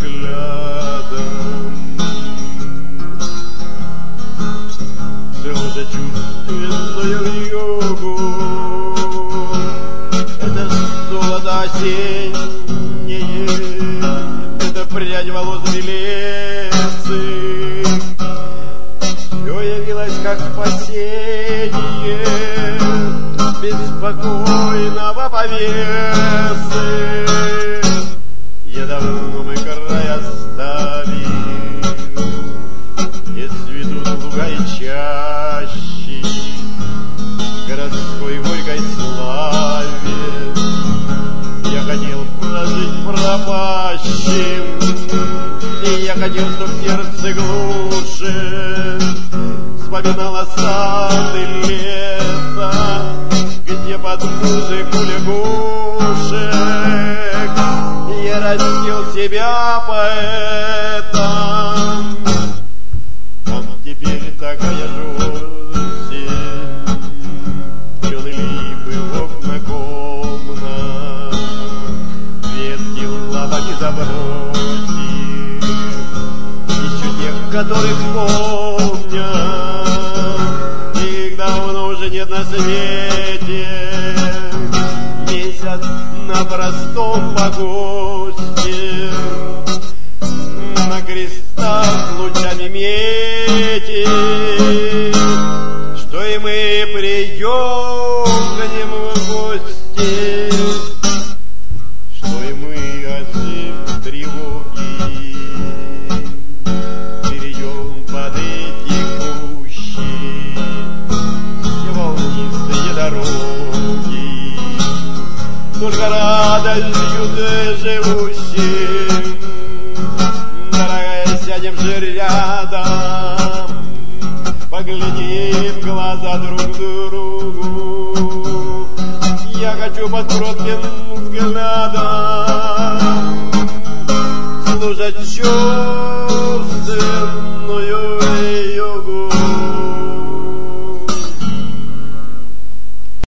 взглядом. Все это чувственное вьюгу, это золото осеннее, это прядь волос белецы. Все явилось как спасение беспокойного повесы. Я давно мой край оставил, где цветут луга и чащи, городской горькой славе. Я хотел прожить пропащим, и я хотел, чтоб сердце глуше вспоминало сад и лето, где под музыку лягушек я растил себя поэтом. А теперь такая осень, зеленые липы в окна комнат, ветки лапами забросив, еще тех, которых помнят, их давно уже нет на свете. Месяц на простом погосте, на крестах лучами мети, что и мы придем к ним в гости, что и мы осень тревоги перейдем под эти кущи, все волнистые дороги, только радостью ты живущим. Дорогая, сядем же рядом, поглядим в глаза друг другу. Я хочу под кротким взглядом слушать, что